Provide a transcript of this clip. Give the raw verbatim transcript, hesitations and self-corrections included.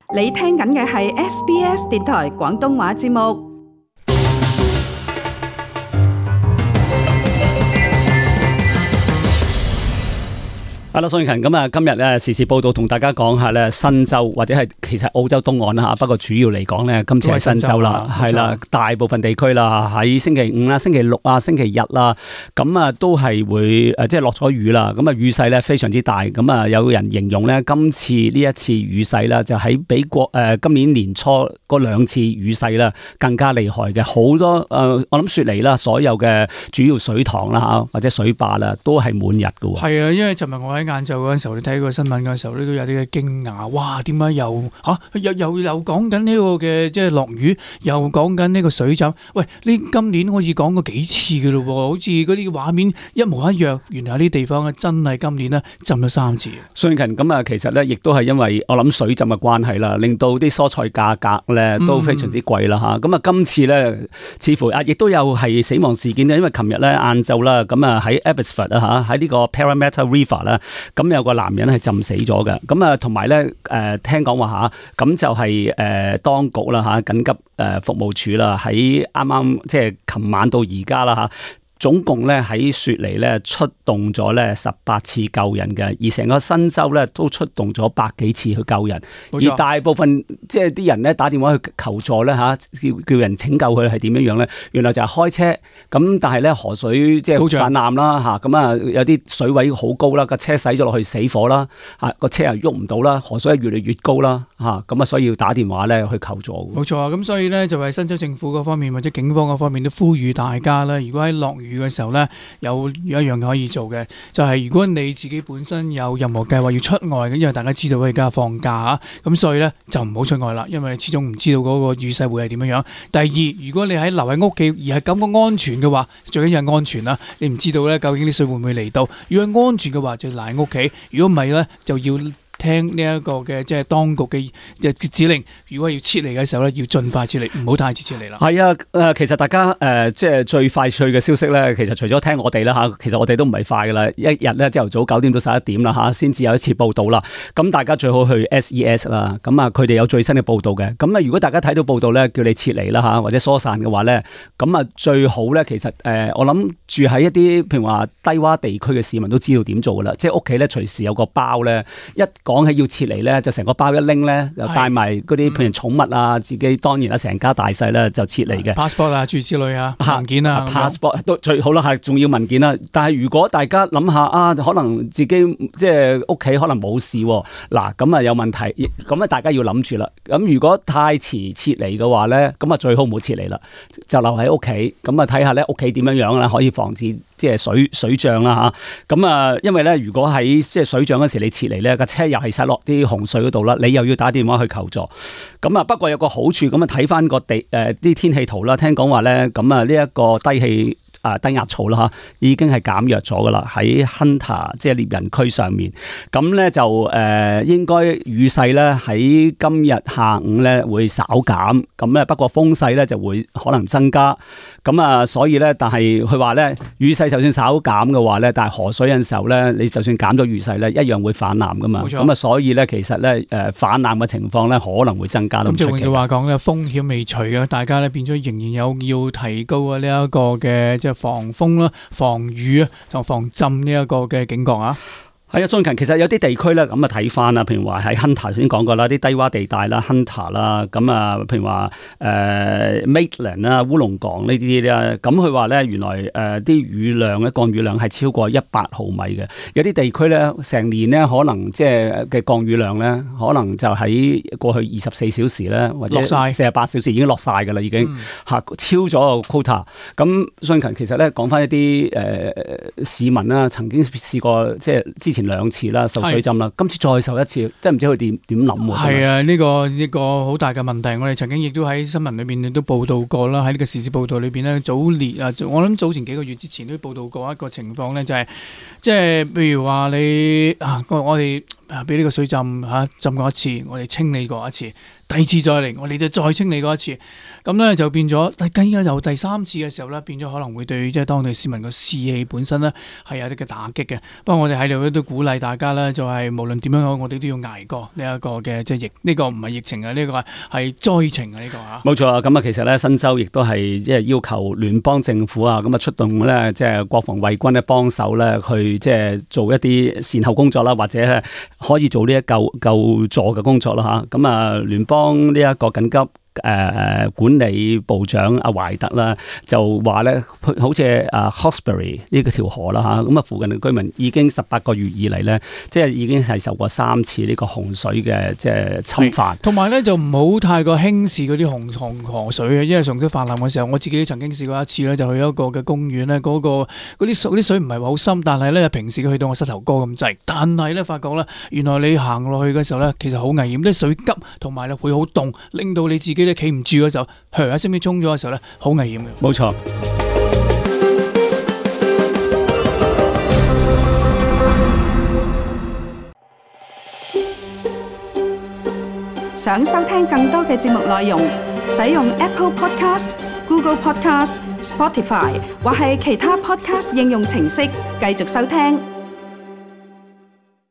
你聽緊嘅係 S B S 電台廣東話節目。 Hello， 宋慶勤，咁啊，今日咧時事報道同大家講下咧新州或者係其實澳洲東岸啦吓，不過主要嚟講咧，今次係新州啦，係啦，大部分地區啦喺星期五啦、星期六啊、星期日啦，咁啊都係會誒即係落咗雨啦，咁啊雨勢咧非常之大，咁啊有人形容咧今次呢一次雨勢啦，就喺比國誒今年年初嗰兩次雨勢啦更加厲害嘅，好多誒我諗雪梨啦，所有嘅主要水塘啦吓或者水壩啦都係滿日㗎喎。 係啊，因為尋日我喺晏晝嗰陣時候，你睇個新聞嗰陣時候咧，都有啲嘅驚訝。哇！點解又嚇、啊、又又又講緊呢個嘅即係落雨，又講緊呢個水浸？喂，呢今年可以講過幾次嘅咯喎，好似嗰啲畫面一模一樣。原來有啲地方咧真係今年咧浸咗三次。 最近咁啊，其實咧亦都係因為我諗水浸嘅關係啦，令到啲蔬菜價格咧都非常之貴啦嚇。咁啊、嗯，今次咧似乎啊，亦都有係死亡事件咧，因為琴日咧晏晝啦，咁啊喺 Abbotsford 啊嚇，喺呢個 Parramatta River 啦。咁有個男人係浸死咗嘅，咁啊同埋咧誒聽講話嚇，咁就係誒當局啦嚇，緊急誒服務處啦，喺啱啱即係琴晚到而家啦嚇。總共咧喺雪梨咧出動咗咧十八次救人嘅，而成個新州咧都出動咗百幾次去救人，而大部分即係啲人咧打電話去求助咧嚇，叫叫人拯救佢係點樣樣咧？原來就係開車咁，但係咧河水即係泛濫啦嚇，咁啊有啲水位好高啦，個車駛咗落去死火啦嚇，個車又喐唔到啦，河水係越嚟越高啦嚇，咁啊所以要打電話咧去求助。 冇錯啊，咁所以咧就係新州政府嗰方面或者警方嗰方面都呼籲大家啦，如果喺落雨嘅時候咧，有有一樣可以做嘅，就係、是、如果你自己本身有任何計劃要出外嘅，因為大家知道而家放假啊，咁所以咧就唔好出外啦，因為你始終唔知道嗰個雨勢會係點樣樣。第二，如果你喺留喺屋企而係感覺安全嘅話，最緊要係安全啦。你唔知道咧究竟啲水會唔會嚟到，如果係安全嘅話就留喺屋企，如果唔係咧就要聽呢一個嘅即係當局嘅指令，如果要撤離嘅時候咧，要盡快撤離，唔好太遲撤離啦。 係啊，誒，其實大家誒、呃，即係最快脆嘅消息咧，其實除咗聽我哋啦吓，其實我哋都唔係快噶啦，一日咧朝頭早九點到十一點啦吓，先至有一次報道啦。咁大家最好去 S E S 啦，咁啊，佢哋有最新嘅報道嘅。咁啊，如果大家睇到報道咧，叫你撤離啦吓，或者疏散嘅話咧，咁啊最好咧，其實誒、呃，我諗住喺一啲譬如話低洼地區嘅市民都知道點做噶啦，即係屋企咧隨時有個包咧，一講起要撤離咧，就成個包一拎咧，又帶埋嗰啲譬如寵物啊，自己當然啦，成家大細咧就撤離嘅 passport 啊，諸如此類啊，文件啊 ，passport 都最好啦，係重要文件啦。但係如果大家諗下啊，可能自己即係屋企可能冇事，嗱咁啊有問題，咁啊大家要諗住啦。咁如果太遲撤離嘅話咧，咁啊最好唔好撤離啦，就留喺屋企，咁啊睇下咧屋企點樣樣啦，可以防止即係水水漲啦吓。咁啊，因為咧如果喺即係水漲嗰時你撤離咧，架車又係塞落啲洪水嗰度啦，你又要打電話去求助。咁啊，不過有個好處，咁啊睇翻個地誒啲、呃、天氣圖啦，聽講話咧，咁啊呢一個低氣啊低壓槽啦吓，已經係減弱咗噶啦，喺 Hunter 即係獵人區上面。咁咧就誒、呃、應該雨勢咧喺今日下午咧會稍減，咁咧不過風勢咧就會可能增加。咁啊，所以咧，但係佢話咧，雨勢就算稍減嘅話咧，但係河水有陣時候咧，你就算減咗雨勢咧，一樣會泛濫噶嘛。冇錯。咁啊，所以咧，其實咧，誒泛濫嘅情況咧，可能會增加都唔出奇。咁就換句話講咧，風險未除嘅，大家咧變咗仍然有要提高啊呢一個嘅即係防風啦、防雨啊同防浸呢一個嘅警覺啊。係啊，最近其實有啲地區咧，咁啊睇翻啦，譬如話喺 Hunter 先講過啦，啲低洼地帶啦 ，Hunter 啦，咁啊，譬如話誒 Maitland 啦、烏龍港呢啲咧，咁佢話咧原來誒啲、呃、雨量咧降雨量係超過一百毫米嘅，有啲地區咧成年咧可能即係嘅降雨量咧，可能就喺過去二十四小時咧或者四十八小時已經落晒㗎啦，已經嚇、嗯、超咗個 quota。咁最近其實咧講翻一啲誒、呃、市民啦，曾經試過即係之前兩次啦，受水浸啦，今次再受一次，真係唔知佢點點諗喎。係啊，呢、這個呢、這個好大嘅問題，我哋曾經亦都喺新聞裏邊都報道過啦，喺呢個時事報道裏邊咧，早年啊，我諗早前幾個月之前都報道過一個情況咧，就係、是、即係譬如話你啊，我哋啊俾呢個水浸嚇、啊、浸過一次，我哋清理過一次。 第二次再嚟，我哋就再清理過一次。咁咧就變咗，但係由第三次嘅時候咧，變咗可能會對即係當地市民個士氣本身咧係有啲嘅打擊嘅。不過我哋喺度都鼓勵大家咧，就係、是、無論點樣好，我哋都要捱過呢一個嘅即係疫呢、這個唔係疫情啊，呢、這個係災情啊，呢、這個嚇。 冇錯啊，咁啊其實咧新州亦都係即係要求聯邦政府啊，咁啊出動咧即係國防衛軍咧幫手咧去即係做一啲善後工作啦，或者可以做呢一救救助嘅工作啦嚇。咁啊聯邦呢一個緊急誒誒、呃、管理部長阿懷特啦，就話咧，好似誒 Hawkesbury 呢個條河啦嚇，咁啊附近嘅居民已經十八個月以嚟咧，即係已經係受過三次呢個洪水嘅即係侵犯。 同埋咧就唔好太過輕視嗰啲洪洪河水嘅，因為洪水泛濫嘅時候，我自己曾經試過一次咧，就去一個嘅公園咧，嗰、嗰個嗰啲水啲水唔係話好深，但係咧平時去到我膝頭哥咁滯，但係咧發覺咧，原來你行落去嘅時候咧，其實好危險，啲水急同埋咧會好凍，令到你自己。你企唔住嘅時候，噓一聲，你衝咗嘅時候咧，好危險嘅。 冇錯。 想收聽更多嘅節目內容，使用 Apple Podcast、Google Podcast、Spotify 或係其他 Podcast 應用程式繼續收聽。